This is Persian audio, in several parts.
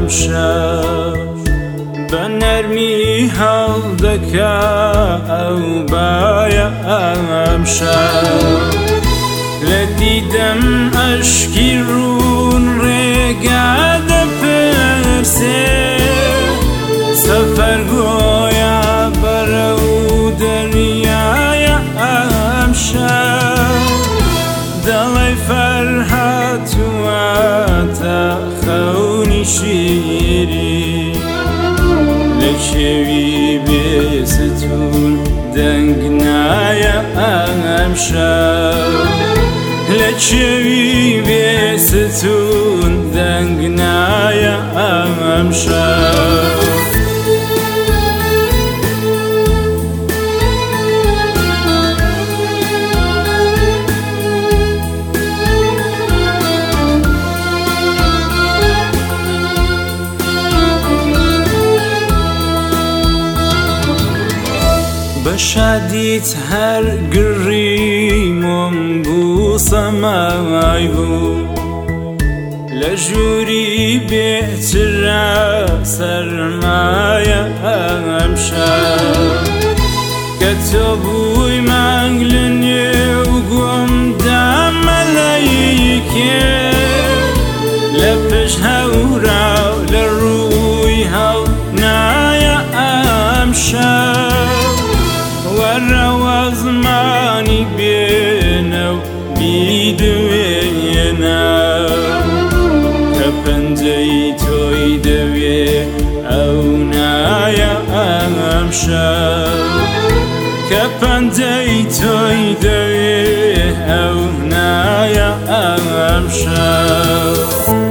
امشب به نرمی هەڵدەکا ئەو بایە ئەمشەب لە دیدەم ئەشکی ڕوون ڕێگا دەپرسێ سەفەرگۆیە بەرەو دەریایە ئەمشەب دەڵێ فەرهاتووەتە خەونی شیری لە کێوی بێستون دەنگ نایە ئەمشەب لە کێوی بێستون دەنگ نایە ئەمشەب بە شادیت هەر گڕیمۆم بوو سەمای بوو لە ژووری بێترە سەرمایە ئەمشەب کە تۆ بووی مانگ لە نێو گۆمدا مەلایکێ لە پشت هەوراو لە ڕووی هەڵ نایە ئەمشەب وەرەوە زمانی بێنە و بیدوێنە کە پەنجەی تۆی دەوێ ئەو نایە ئەمشەب کە پەنجەی تۆی دەوێ ئەو نایە ئەمشەب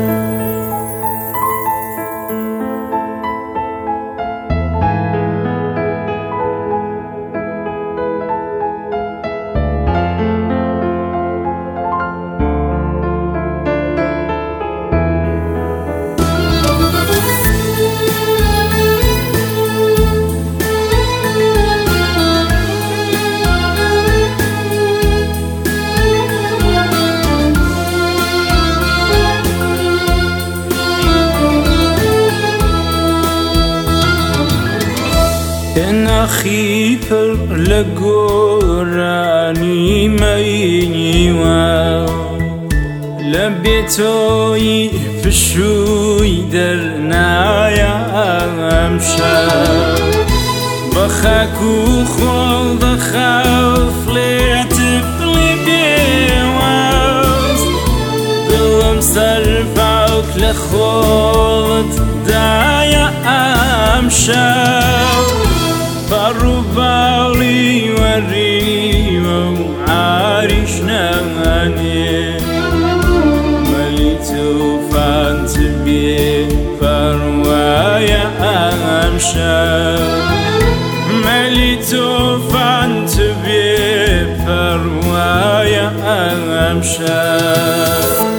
ناخی پڕ لە گۆرانی مەینیوە لە بێتۆی فشووی دەرنایە ئەمشەب بە خاک و خۆڵ دەخەفڵێت فڵی بێوەست دڵم سەرفاوک لە خۆڵت دایە ئەمشەب بەڕووباڵی وەریوە و عاریش نەمانێ مەلی تووفانت بێ فەڕوایە ئەمشەب مەلی تووفانت بێ فەڕوایە ئەمشەب